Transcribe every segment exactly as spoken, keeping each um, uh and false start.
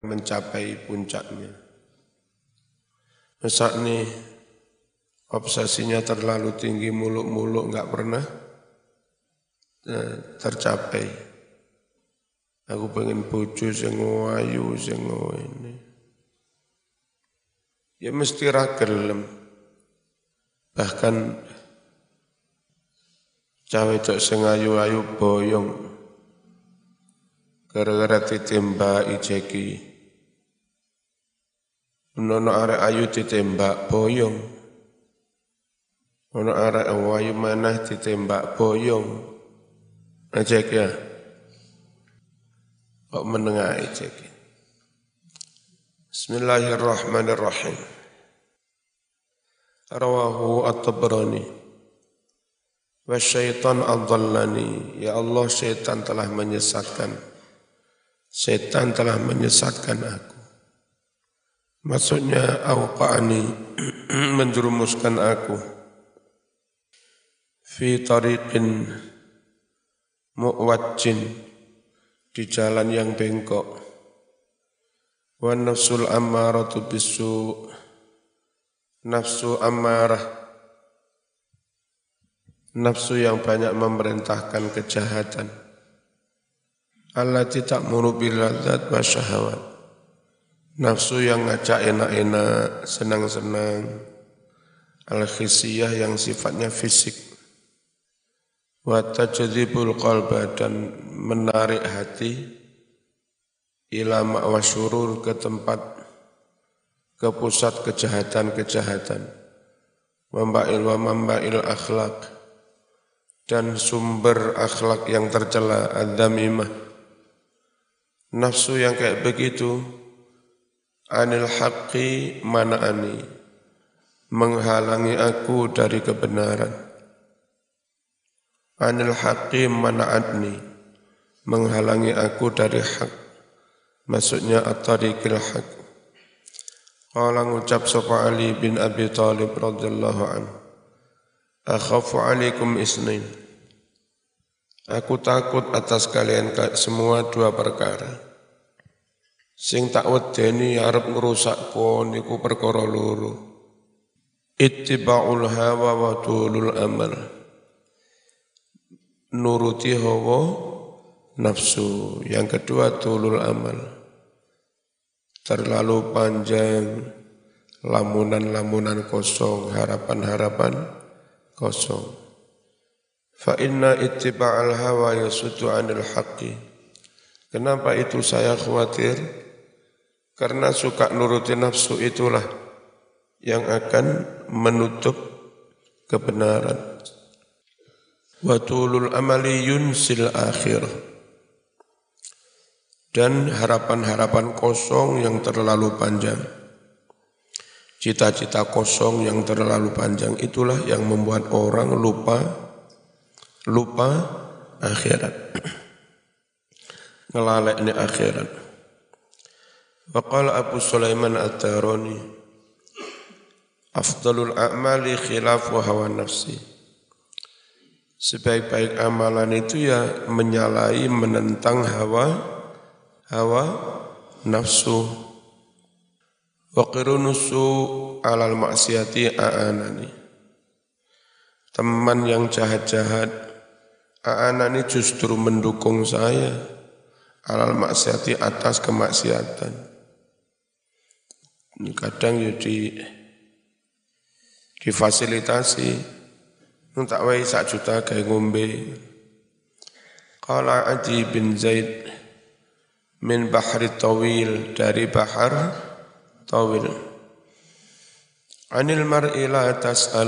mencapai puncaknya. Masa nih obsesinya terlalu tinggi, muluk-muluk nggak pernah eh, tercapai. Aku pengen bojo sing ayu sing ini. Ya mesti ra gelem. Bahkan cawe cok sing ayu-ayu boyong gara-gara ditembaki jeki. Ono arek ayu ditembak boyong. Ono arek ayu manah ditembak boyong. Ajek ya. Kok menengah ajek. Bismillahirrahmanirrahim. Rawahu At-Tabrani. Wa syaitan adallani. Ya Allah, syaitan telah menyesatkan. Syaitan telah menyesatkan aku. Maksudnya awqa'ani, menjerumuskan aku. Fi tariqin mu'wajjin, di jalan yang bengkok. Wa nafsul ammaratu bisu, nafsu ammarah, nafsu yang banyak memerintahkan kejahatan. Allati ta'muru bil ladzat wa syahawat, nafsu yang ngajak enak-enak, senang-senang. Al-khisiyah yang sifatnya fisik. Wa tajdhibul qalba, dan menarik hati ila ma'wa syurur, ke tempat, ke pusat kejahatan-kejahatan. Mamba'il wa mamba'il akhlak, dan sumber akhlak yang tercela, adzamimah. Nafsu yang kayak begitu, anil haqqi mana'ani, menghalangi aku dari kebenaran. Anil haqqi mana'atni, menghalangi aku dari hak. Maksudnya at-tariqil haq. Qala ngucap sapa Ali bin Abi Thalib radhiyallahu anhu, akhafu alaikum isnain, aku takut atas kalian semua dua perkara. Sing tak wedeni arep ngrusak kon niku perkara loro. Ittiba'ul hawa wa tulul amal, nuruti hawa nafsu. Yang kedua tulul amal, terlalu panjang lamunan-lamunan kosong, harapan-harapan kosong. Fa inna ittiba'al hawa yasuddu 'anil haqqi. Kenapa itu saya khawatir? Karena suka nuruti nafsu itulah yang akan menutup kebenaran. Wa tulul amali yunsil akhirah, dan harapan-harapan kosong yang terlalu panjang, cita-cita kosong yang terlalu panjang, itulah yang membuat orang lupa lupa akhirat, ngelaleknya akhirat. Waqala Abu Sulaiman At-Tarani, afdalul a'mali khilafu hawa nafsi, sebaik-baik amalan itu ya menyalahi, menentang hawa hawa nafsu. Wa qirunusu alal maksiati a'anani, teman yang jahat-jahat a'anani justru mendukung saya, alal maksiati, atas kemaksiatan. Ini kadang ya di difasilitasi, tak wae sak juta gawe ngombe. Qala Adi bin Zaid min bahri tawil, dari bahar tawil. Anil mar'i la tas'al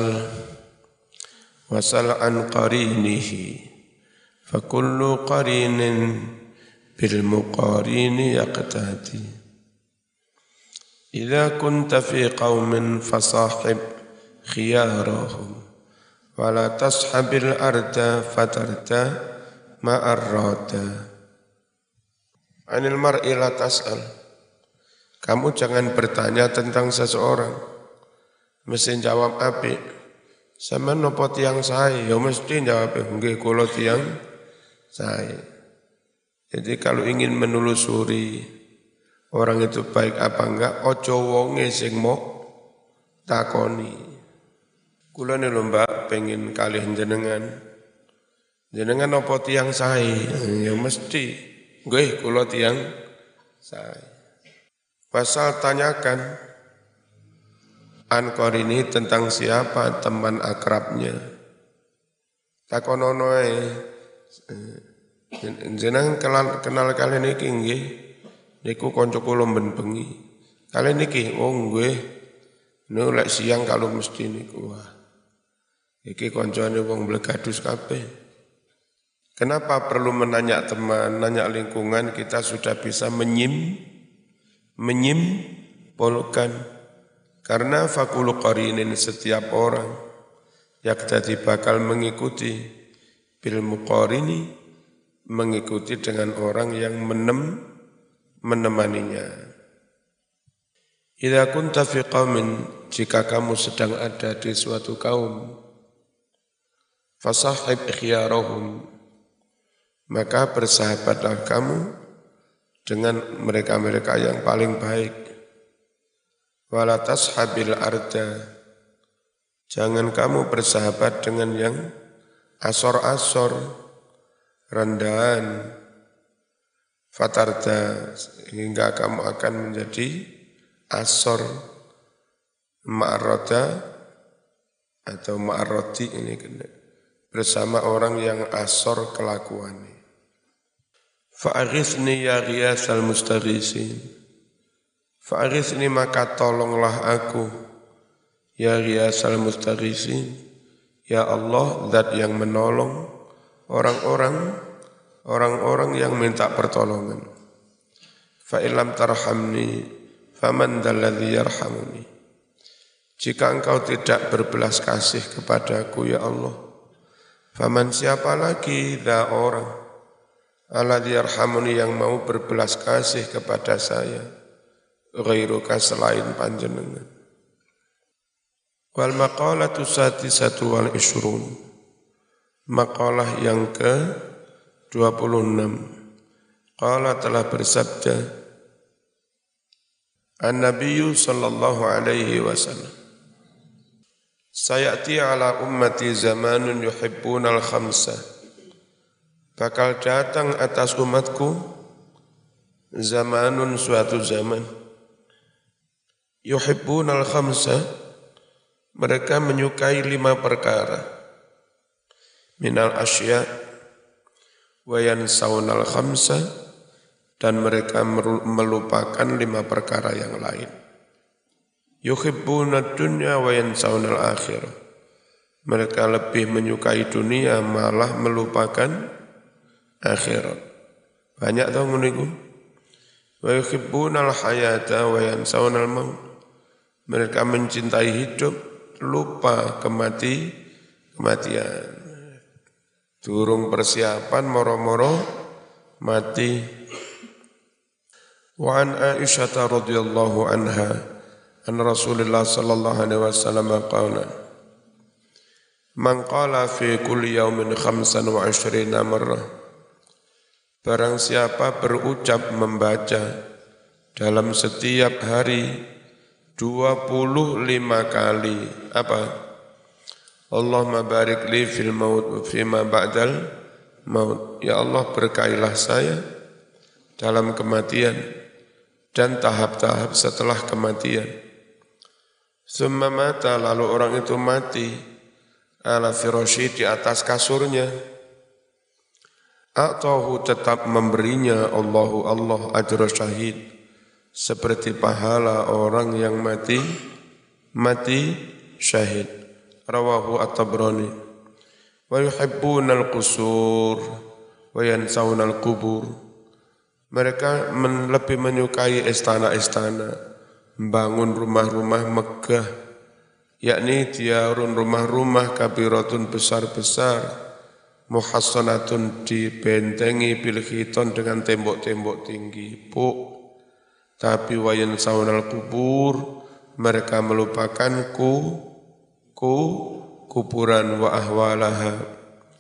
wasal an qarinihi, fa kullu qarinin bil muqarini yaqtadi. Idza kunta fi qaumin fasahib khiyarahum wa la tashabil arda fatarta ma'arrata. Anil mar'i la tas'al, kamu jangan bertanya tentang seseorang mesti jawab apik. Sampeyan napa tiyang sae? Ya mesti jawab nggih kula tiyang sae. Jadi kalau ingin menelusuri orang itu baik apa enggak, ojo wonge sing mo takoni. Kula nih lho Mbak, pengen kalih jenengan. Jenengan apa tiang sae? Ya mesti. Nggih, kula tiang sae. Pasal tanyakan Ankor ini tentang siapa teman akrabnya. Takonono ae. Jenengan kenal kenal kalian iki nggih. Niku kanca kula ben bengi. Kalian niki oh nggih. Nu lek siang kalau mesti niku. Wah. Iki kancane wong blegadus kabeh. Kenapa perlu menanya teman, nanya lingkungan, kita sudah bisa menyim menyimpulkan. Karena fakulu qarinin setiap orang yang tadi bakal mengikuti bil muqarini, mengikuti dengan orang yang menem menemaninya. Idza kunta fi qaumin, jika kamu sedang ada di suatu kaum, fasahib khiyarahum, maka bersahabatlah kamu dengan mereka-mereka yang paling baik. Wala tashabil arda, jangan kamu bersahabat dengan yang asor-asor, rendahan, fatarda, hingga kamu akan menjadi asor, ma'arroda atau ma'arrodi ini bersama orang yang asor kelakuannya. Fa'aghithni ya ghiyasal mustaghisin, fa'aghithni maka tolonglah aku ya ghiyasal mustaghisin, ya Allah zat yang menolong orang-orang orang-orang yang minta pertolongan. Fa'ilam tarhamni faman dalladhi yarhamuni, jika engkau tidak berbelas kasih kepadaku ya Allah, faman siapa lagi dah orang alladhi yarhamuni yang mau berbelas kasih kepada saya, ghairuka selain panjenengan. Wal maqalatu sadisatu wal ishrun, maqalah yang ke dua puluh enam. Qala telah bersabda An-Nabiyyu sallallahu alaihi wasallam, sayati ala ummati zamanun yuhibbunal khamsa, bakal datang atas umatku zamanun suatu zaman, yuhibbunal khamsa, mereka menyukai lima perkara, minal asya wa yansawnal khamsa, dan mereka melupakan lima perkara yang lain. Yuhibbunad dunya wa yansawnal akhirah, mereka lebih menyukai dunia malah melupakan akhirat. Banyak tahu nguniku. Wa yuhibbunal hayata wa yansawnal maut, mereka mencintai hidup lupa kemati kematian. Durung persiapan moro-moro mati. Wa an Aisyah radhiyallahu anha an Rasulullah sallallahu alaihi wasallam qala man qala fi kulli yawmin khamsan wa ishrina marrah, barang siapa berucap membaca dalam setiap hari dua puluh lima kali apa? Allahumma barik li fil maut wa fima ba'dal maut, ya Allah berkailah saya dalam kematian dan tahap-tahap setelah kematian. Summa mata, lalu orang itu mati ala firasyi, di atas kasurnya. A'tahu, tetap memberinya Allahu Allah ajra syahid, seperti pahala orang yang mati mati syahid. Rawahu At-Tabrani. Wa yuhibbunal qusur wa yansawunal qubur, mereka men, lebih menyukai istana-istana, membangun rumah-rumah megah, yakni diarun rumah-rumah kabiratun besar-besar, muhassanatun dibentengi bil khiton dengan tembok-tembok tinggi, bu. Tapi wayan saunal kubur, mereka melupakan ku ku kuburan wa ahwalaha,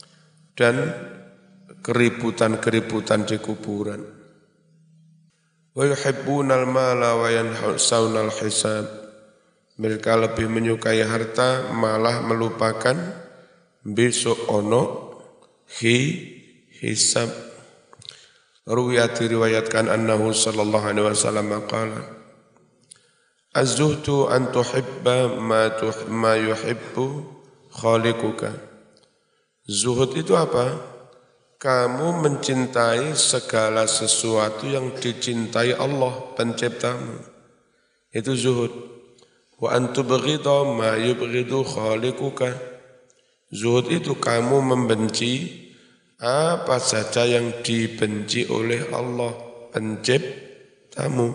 dan keributan-keributan di kuburan. Wa yuhibbunal mala wa yansawnal hisab. Mereka lebih menyukai harta malah melupakan besok ono hi hisab. Ruwiyat diriwayatkan annahu sallallahu alaihi wasallam qala az-zuhdu an tuhibba ma tuh ma yuhibbu khaliquka. Zuhud itu apa? Kamu mencintai segala sesuatu yang dicintai Allah penciptamu. Itu zuhud. Wa an tubghidha ma yubghidu khaliquka. Zuhud itu kamu membenci apa saja yang dibenci oleh Allah penciptamu.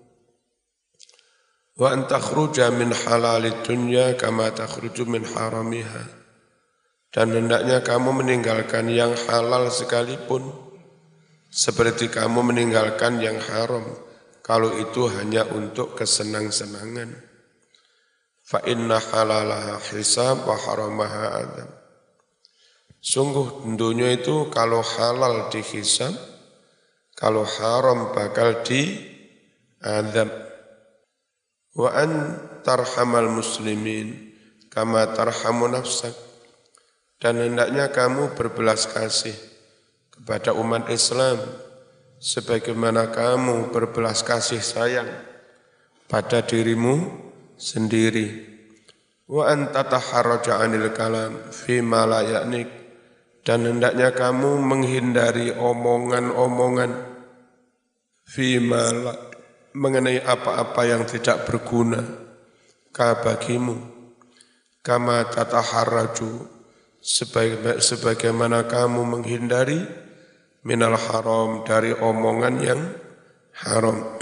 Wa an takhruja min halalid dunya kama takhruju min haramiha. Dan hendaknya kamu meninggalkan yang halal sekalipun seperti kamu meninggalkan yang haram kalau itu hanya untuk kesenang-senangan. Fa inna halalaha hisab wa haramaha adzab. Sungguh dunia itu kalau halal dihisab, kalau haram bakal diadzab. Wa an tarhamal muslimin kama tarhamu nafsak. Dan hendaknya kamu berbelas kasih kepada umat Islam sebagaimana kamu berbelas kasih sayang pada dirimu sendiri. Wa an tataharraja 'anil kalam fi ma la ya'nik. Dan hendaknya kamu menghindari omongan-omongan fima mengenai apa-apa yang tidak berguna ka bagimu. Kama tataharraju sebagaimana kamu menghindari minal haram dari omongan yang haram.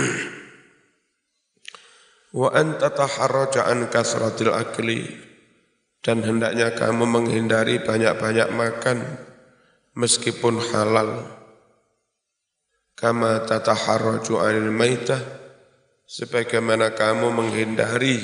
Wa an tataharraja an kasratil akli. Dan hendaknya kamu menghindari banyak-banyak makan meskipun halal. Kama tataharraju 'anil maitah, sebagaimana kamu menghindari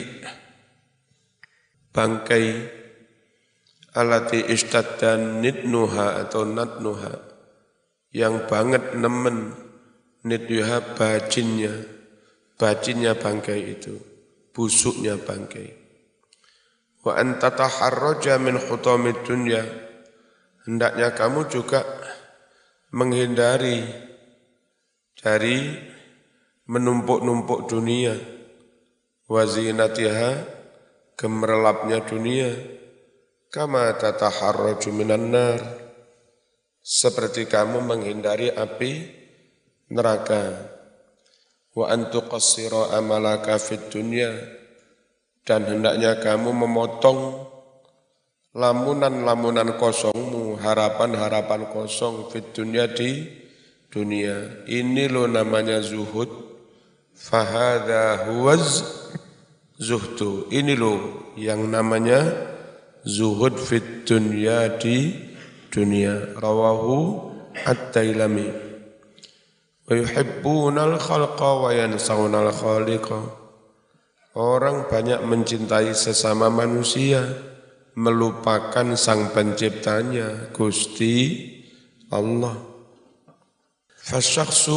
bangkai alati istaddan nitnuha atau natnuha yang banget nemen nitnuha bajinnya, bajinnya bangkai itu, busuknya bangkai. Wa an tataharraja min hutamid dunya. Hendaknya kamu juga menghindari dari menumpuk-numpuk dunia. Wa zinatiha, gemerlapnya dunia. Kama tataharraju minan nar. Seperti kamu menghindari api neraka. Wa an tuqassira amalaka fid dunya. Dan hendaknya kamu memotong lamunan-lamunan kosongmu, harapan-harapan kosong fit dunia di dunia. Ini lo namanya zuhud. Fahadha huwaz zuhdu. Ini lo yang namanya zuhud fit dunia di dunia. Rawahu at-Tailami. Wa yuhibbunal khalqa wa yansawunal khaliqa. Orang banyak mencintai sesama manusia, melupakan sang penciptanya, Gusti Allah. Fasyakhsu,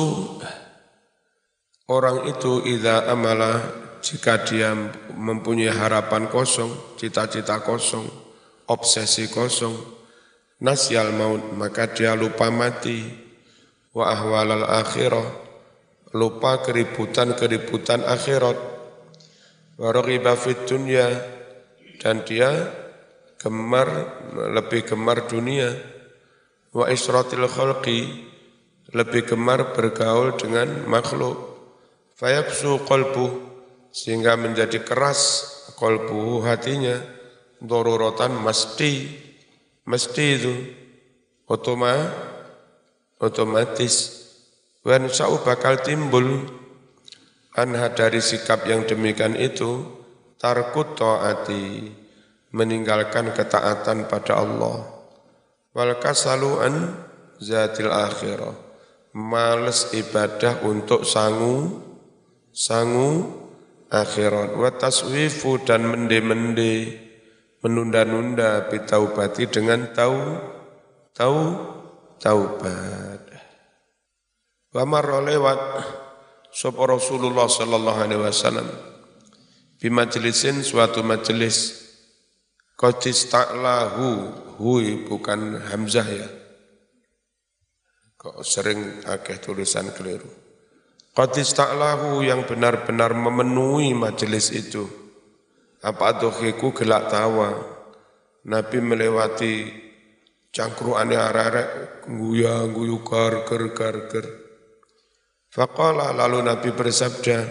orang itu idza amala, jika dia mempunyai harapan kosong, cita-cita kosong, obsesi kosong, nasyal maut, maka dia lupa mati, wa ahwalal akhirah, lupa keributan-keributan akhirat. Wa raghiba fid dunya, dan dia gemar, lebih gemar dunia. Wa isratil khalqi, lebih gemar bergaul dengan makhluk. Fayabsu qalbuh, sehingga menjadi keras qalbuhu, hatinya. Daruratan, mesti, mesti itu otoma, otomatis. Wa ansa'u, bakal timbul anha, dari sikap yang demikian itu, tarkut ta'ati, meninggalkan ketaatan pada Allah. Wal kasaluan zatil akhirah, males ibadah untuk sangu, sangu akhirat. Wa taswifu, dan mende-mende, menunda-nunda, bitaubati, dengan tau, tau, taubat. Wa marra lewat sapa Rasulullah sallallahu alaihi wasallam bi majlisin suatu majelis qad ista'lahu hui bukan hamzah ya. Kok sering akeh tulisan keliru. Qad ista'lahu yang benar-benar memenuhi majelis itu. Apa adhiku gelak tawa. Nabi melewati cangkruane arek guya guyu gar ger gar ger. Faqala lalu Nabi bersabda,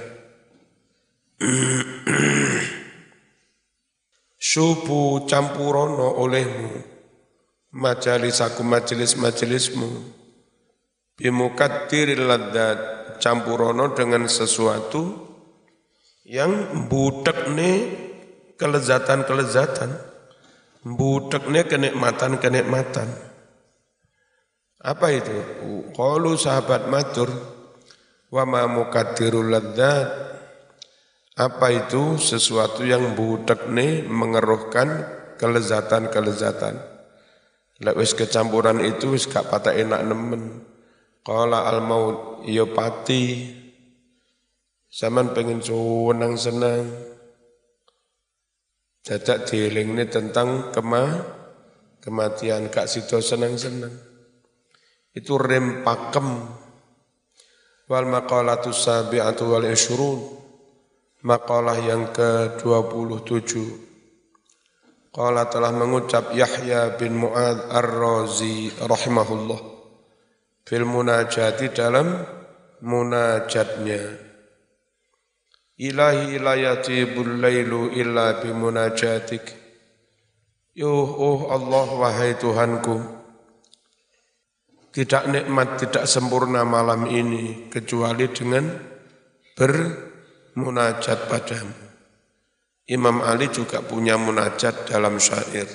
Syubu campurono olehmu majalisaku majelis-majelismu bimukaddiril ladzat campurono dengan sesuatu yang budekne kelezatan-kelezatan, budekne kenikmatan-kenikmatan. Apa itu? Qalu sahabat matur, wa ma mukaddirul ladzat. Apa itu? Sesuatu yang budekne mengeruhkan kelezatan-kelezatan. Lek wis kecampuran itu wis gak patah enak nemen. Qala al maut ya pati. Zaman pengen senang-senang. Jajak dielingne tentang kema kematian gak sida senang-senang. Itu rem pakem. Wal maqalatus sabi'atu wal ishrun. Maqalah yang ke dua puluh tujuh. Qala telah mengucap Yahya bin Mu'adz Ar-Razi rahimahullah fil munajati dalam munajatnya. Ilahi la yatibul lailu illa bi munajatik. Yuh oh Allah wahai Tuhanku, tidak nikmat, tidak sempurna malam ini kecuali dengan bermunajat padamu. Imam Ali juga punya munajat dalam syair.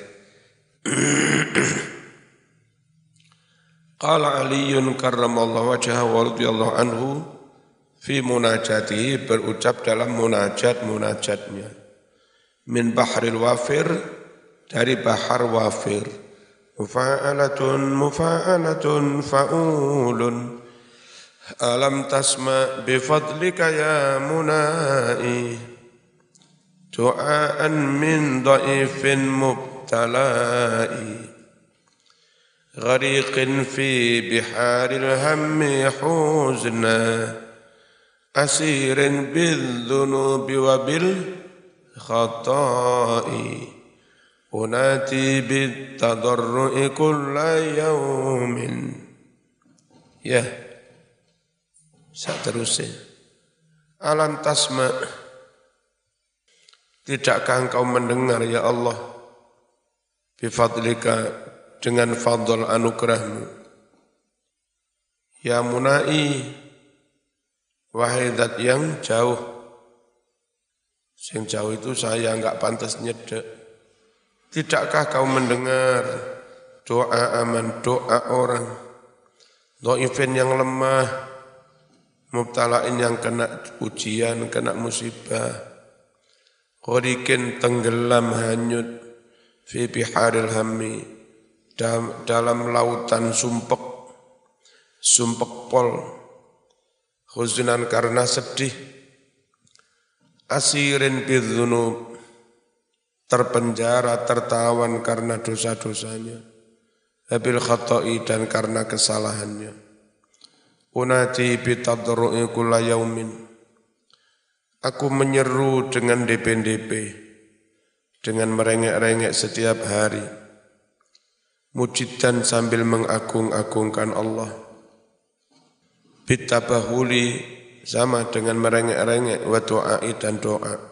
Qala Aliyun karramallahu wajhahu wa radhiyallahu anhu fi munajatihi berucap dalam munajat-munajatnya. Min bahril wafir, dari bahar wafir. Mufa'alatun mufa'alatun fa'ulun. Alam tasma bifadlika ya munai. Du'aan min dha'ifin mubtalai. Ghariqin fi biharil hammi huzna. Asirin bidhunubi wa bil khata'i. Unati bitadarru'i kulla yawmin. Ya, seterusnya. Alam tasma', tidakkah engkau mendengar ya Allah, bifadlika, dengan fadl anugerahmu. Ya munai, wahai zat yang jauh. Sing jauh itu saya enggak pantas nyedek. Tidakkah kau mendengar doa aman, doa orang, dhaifin yang lemah, mubtalain yang kena ujian, kena musibah, qorikin tenggelam hanyut, fi biharil hammi, dalam lautan sumpek, sumpek pol, khuzunan karena sedih, asirin bidzunub, terpenjara, tertawan karena dosa-dosanya, habil khata'i dan karena kesalahannya. Unati bitadru'i kulla yaumin, aku menyeru dengan D P D P, dengan merengek-rengek setiap hari, mujidan sambil mengagung-agungkan Allah. Bitabahuli, sama dengan merengek-rengek, wa doai dan doa.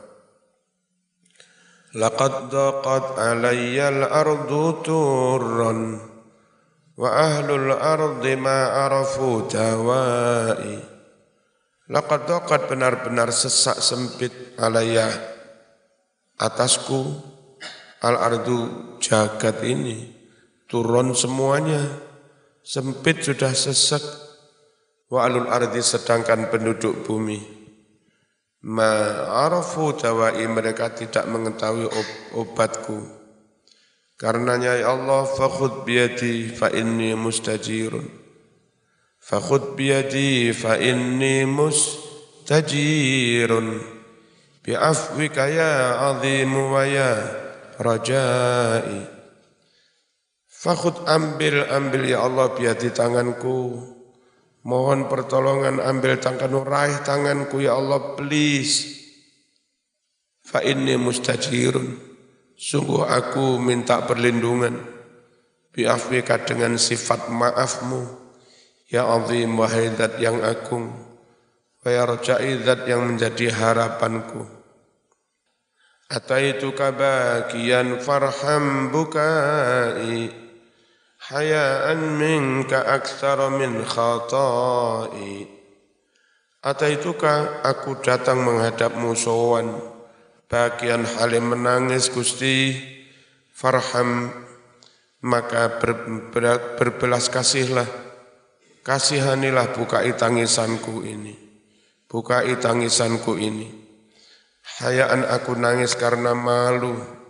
Laqad daqat alayyal ardu turran wa ahlul ardi ma arafu dawai. Laqad daqat benar-benar sesak sempit alayya atasku al ardu jagat ini, turun semuanya, sempit sudah sesak. Wa ahlul ardi sedangkan penduduk bumi ma'arafu dawai, mereka tidak mengetahui ob- obatku. Karenanya ya Allah, fakhud biyadi fa inni mustajirun. Fakhud biyadi fa inni mustajirun. mustajirun bi'afwika ya azimu wa ya rajai. Fakhud ambil, ambil ya Allah biadi tanganku. Mohon pertolongan, ambil tanganku, raih tanganku ya Allah, please. Fa inni mustajirun. Sungguh aku minta perlindungan. Bi'afwika dengan sifat maafmu. Ya azim wahai zat yang agung. Wa ya rajai zat yang menjadi harapanku. Ataituka bakiyan farham bukai. Hayaan minka aktsara min khatai. Ataituka aku datang menghadapmu sowan. Bagian halim menangis Gusti, farham maka ber, ber, berbelas kasihlah, kasihanilah bukai tangisanku ini, bukai tangisanku ini. Hayaan aku nangis karena malu,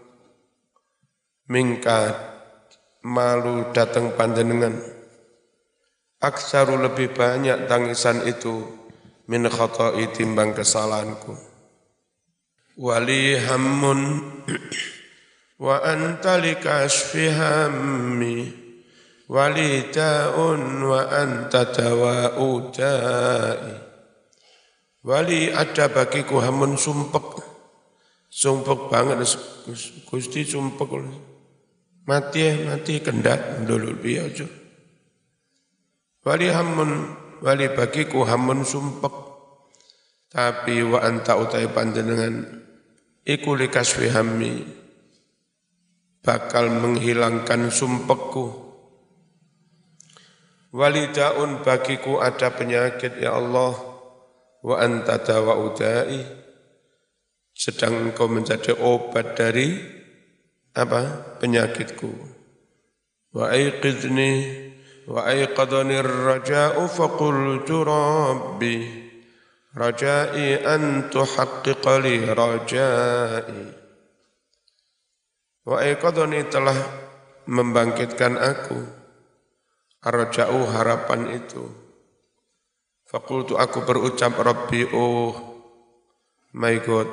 mingka malu datang panjenengan. Aksaru lebih banyak tangisan itu min khatai timbang kesalahanku. Wali hammun wa anta likashfi hammi wali ta'un wa anta dawa'u da'i. Wali ada bagiku hamun sumpek, sumpek banget Gusti, sumpek mati ya mati kendat dulu biar aja. Wali hamun, wali bagiku hamun sumpek, tapi wa anta utai panjenengan iku likasfi hammi bakal menghilangkan sumpekku. Walidaun bagiku ada penyakit ya Allah, wa anta dawa'u da'i sedang engkau menjadi obat dari apa penyakitku. Wa aiqidni wa aiqadani ar-raja'u faqultu rabbi rajai an tuhaqqiqa li rajai. Wa aiqadhani telah membangkitkan aku, ar-raja'u harapan itu. Faqultu aku berucap Rabbi, oh my God,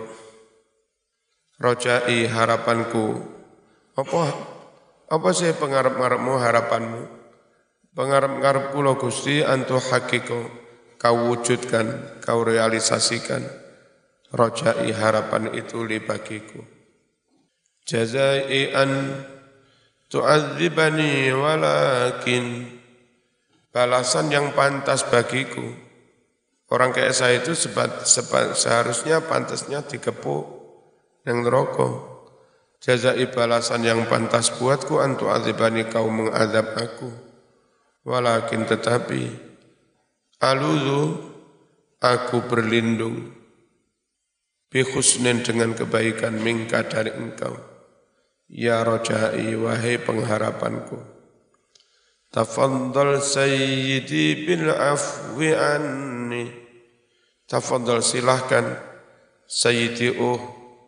rajai harapanku. Apa apa sih pengarap-ngarapmu harapanmu? Pengarap-ngarapku lo Gusti antu hakiko kau wujudkan, kau realisasikan rajai harapan itu li bagiku. Jazai an tu'adzibani walakin balasan yang pantas bagiku. Orang kayak saya itu sebat, sebat, seharusnya pantasnya dikepuk yang neraka. Jazai balasan yang pantas buatku an tu'adzibani kau mengadab aku. Walakin tetapi aludhu aku berlindung bihusnin dengan kebaikan mingka dari engkau. Ya rajai wahai pengharapanku. Tafaddal sayyidi bil afwi anni. Tafaddal silahkan sayyidi oh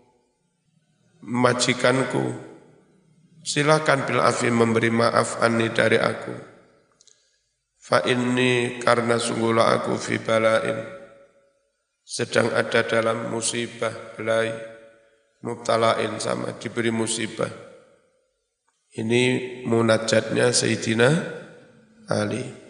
majikanku. Silahkan bil afwi memberi maaf anni dari aku. Fa inni karena sungguhlah aku fi balain sedang ada dalam musibah, belai, mubtalain sama diberi musibah. Ini munajatnya Sayyidina Ali.